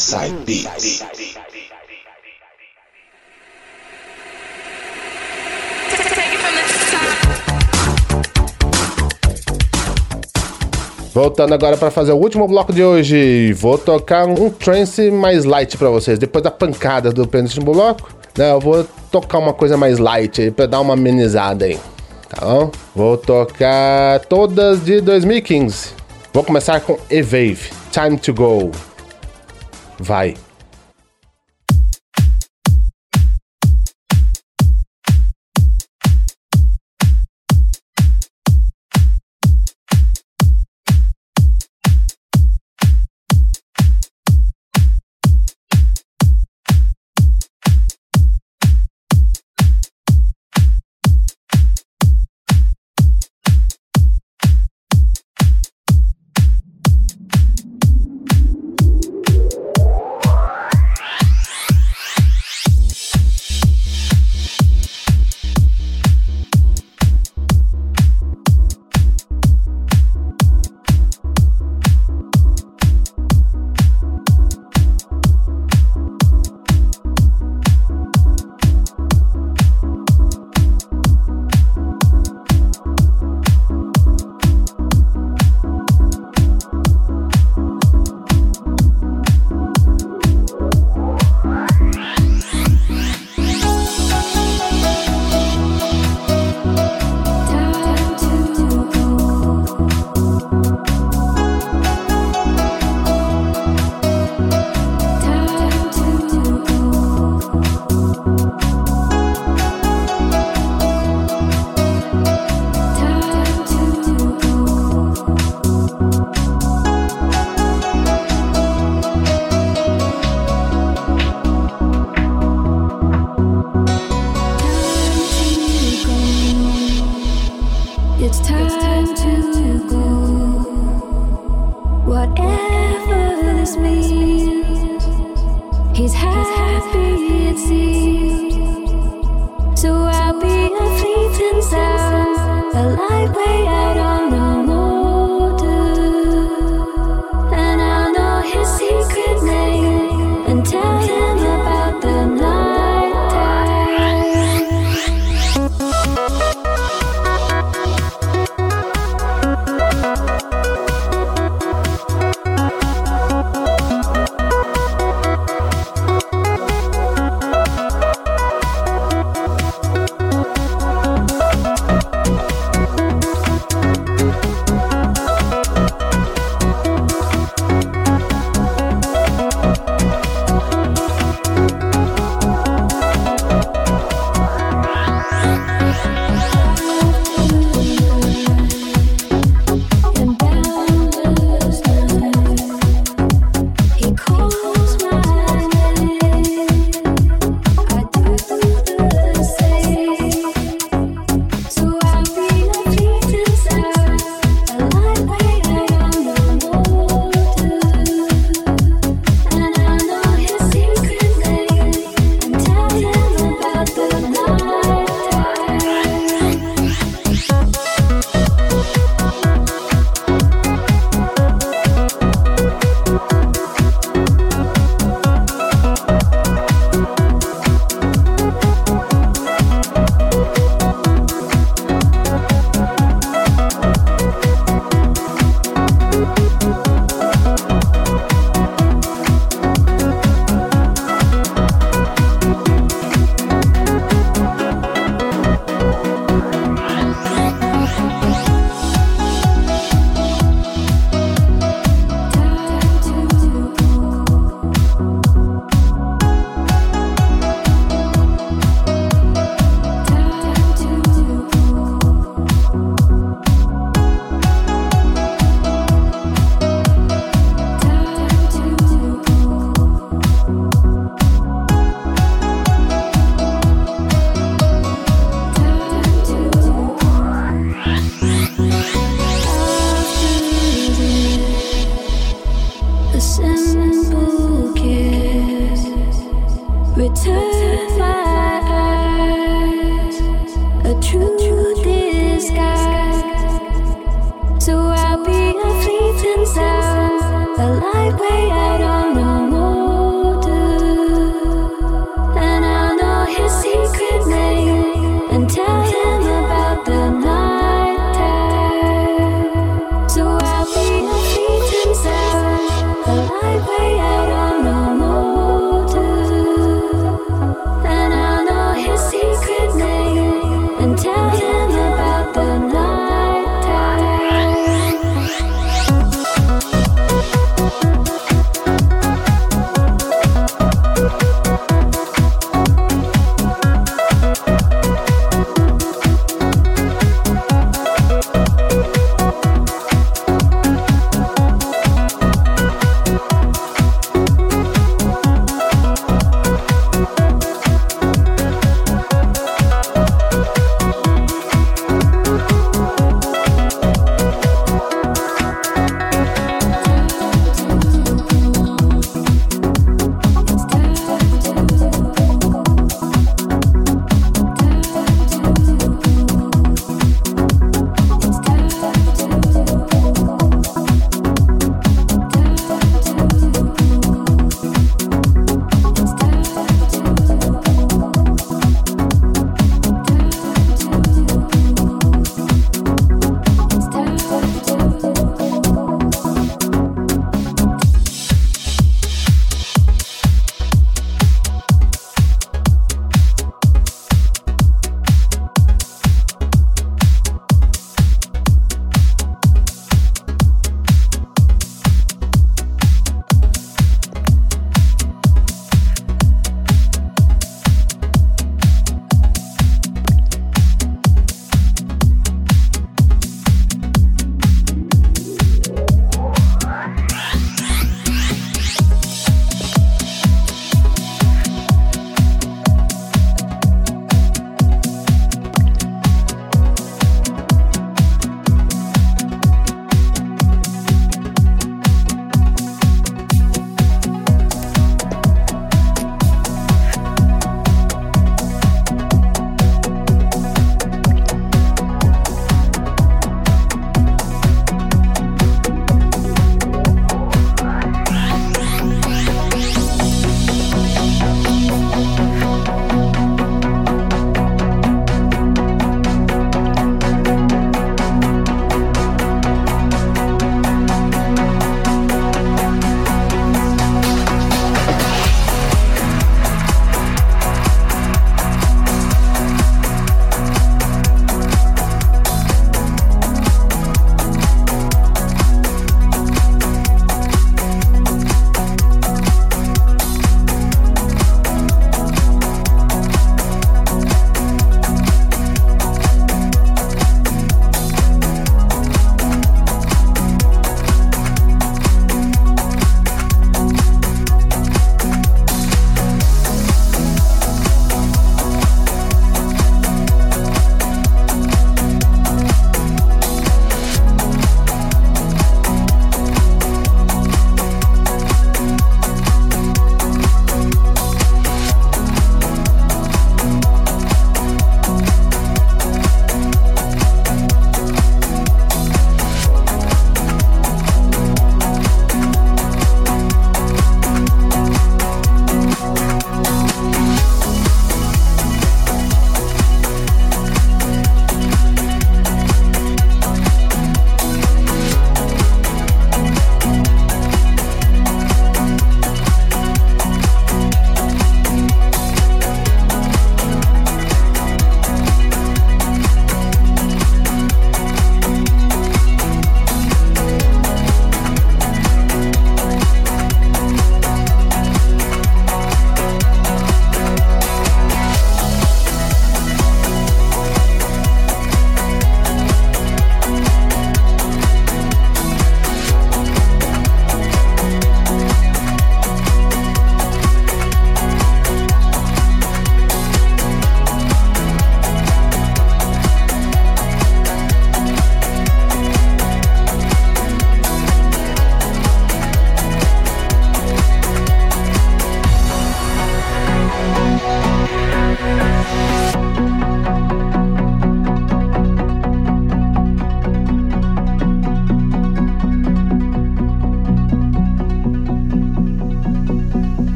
Inside Beats. Voltando agora para fazer o último bloco de hoje, vou tocar um trance mais light para vocês. Depois da pancada do penúltimo bloco, né, eu vou tocar uma coisa mais light aí para dar uma amenizada aí, tá bom? Vou tocar todas de 2015. Vou começar com Evave, Time to Go. Vai. A light way I don't know more.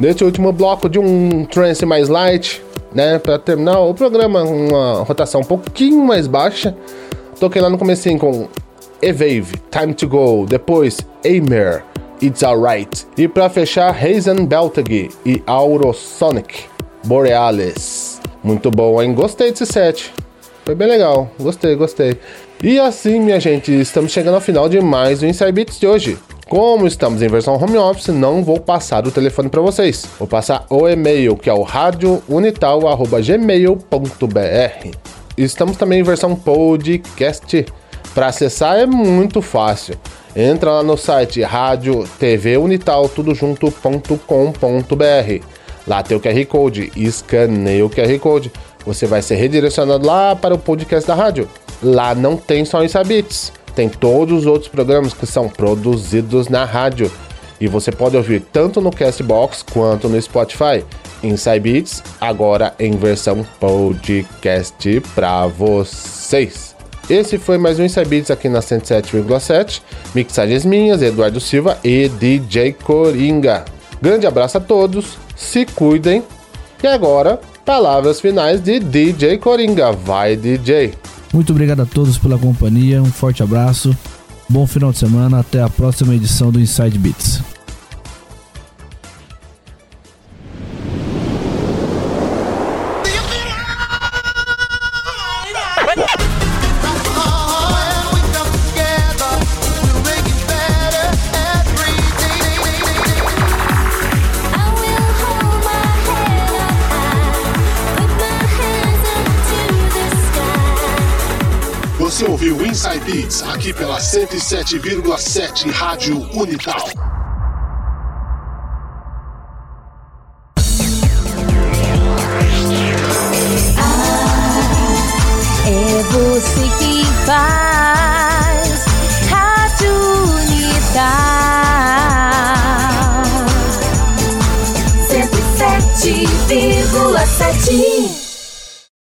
Neste último bloco de um trance mais light, né, para terminar o programa, uma rotação um pouquinho mais baixa, toquei lá no comecinho com Evave, Time to Go, depois Aimer, It's Alright, e para fechar Hazen Beltag e Aurosonic, Borealis. Muito bom, hein? Gostei desse set, foi bem legal, gostei. E assim, minha gente, estamos chegando ao final de mais um Inside Beats de hoje. Como estamos em versão home office, não vou passar o telefone para vocês. Vou passar o e-mail, que é o radiounital@gmail.br. Estamos também em versão podcast. Para acessar é muito fácil. Entra lá no site radiotvunital.com.br. Lá tem o QR Code, escaneia o QR Code. Você vai ser redirecionado lá para o podcast da rádio. Lá não tem só Inside Beats. Tem todos os outros programas que são produzidos na rádio. E você pode ouvir tanto no Castbox quanto no Spotify. Inside Beats, agora em versão podcast para vocês. Esse foi mais um Inside Beats aqui na 107,7. Mixagens minhas, Eduardo Silva e DJ Coringa. Grande abraço a todos, se cuidem. E agora, palavras finais de DJ Coringa. Vai, DJ! Muito obrigado a todos pela companhia, um forte abraço, bom final de semana, até a próxima edição do Inside Beats. Você ouviu o Inside Beats aqui pela 107,7 Rádio Unital. É você que faz Rádio Unital 107,7.